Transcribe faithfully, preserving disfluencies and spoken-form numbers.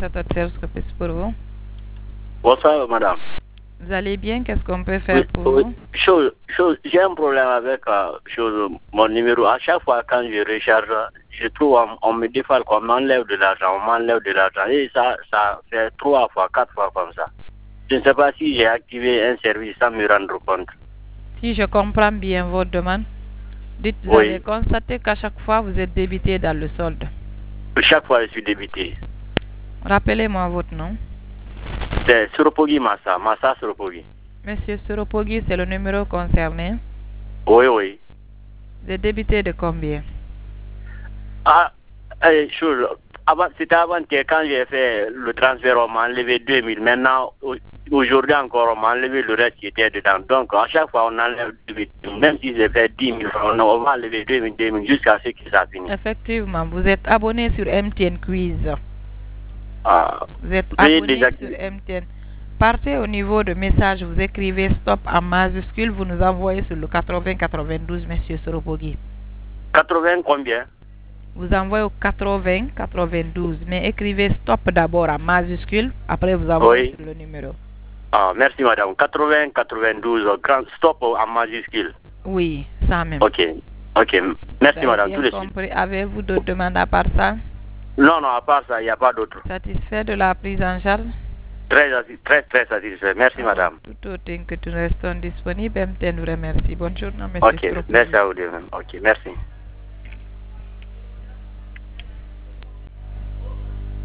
sept autres services que plus pour vous. Bonsoir, madame. Vous allez bien? Qu'est-ce qu'on peut faire Oui, pour oui. vous? Chose, chose, j'ai un problème avec euh, chose, mon numéro. À chaque fois quand je recharge, je trouve on, on me défale qu'on m'enlève de l'argent, on m'enlève de l'argent. Et ça, ça fait trois fois, quatre fois comme ça. Je ne sais pas si j'ai activé un service sans me rendre compte. Si je comprends bien votre demande, dites, vous Oui. avez constaté qu'à chaque fois vous êtes débité dans le solde. Chaque fois je suis débité. Rappelez-moi votre nom. C'est Suropogi Massa, Massa Suropogi. Monsieur Suropogi, c'est le numéro concerné. Oui, oui. Vous êtes débité de combien? Ah, eh, chose, avant, c'était avant-hier quand j'ai fait le transfert, on m'a enlevé deux mille. Maintenant, aujourd'hui encore, on m'a enlevé le reste qui était dedans. Donc, à chaque fois, on enlève deux mille. Même si j'ai fait dix mille, on, on va enlever deux mille, deux mille jusqu'à ce que ça finisse. Effectivement, vous êtes abonné sur M T N Quiz. Ah, Vous êtes veuillez abonné désactiver. sur M T N. Partez au niveau de message, vous écrivez stop en majuscule, vous nous envoyez sur le quatre-vingts quatre-vingt-douze, monsieur Suropogi. quatre-vingts combien? Vous envoyez au quatre-vingts quatre-vingt-douze, mais écrivez stop d'abord en majuscule, après vous envoyez Oui. sur le numéro. Ah, merci madame. quatre-vingts quatre-vingt-douze, grand stop en majuscule. Oui, ça même. Ok, ok. Merci Vous avez madame, bien tout de compris. Avez-vous d'autres demandes à part ça? Non, non, à part ça, il n'y a pas d'autre. Satisfait de la prise en charge? Très, très, très satisfait. Merci Ah, madame. tout autre que nous restons disponibles, M T N vous remercie. Bonne journée, monsieur Ok, Suropogi. merci à vous de même. Ok, merci.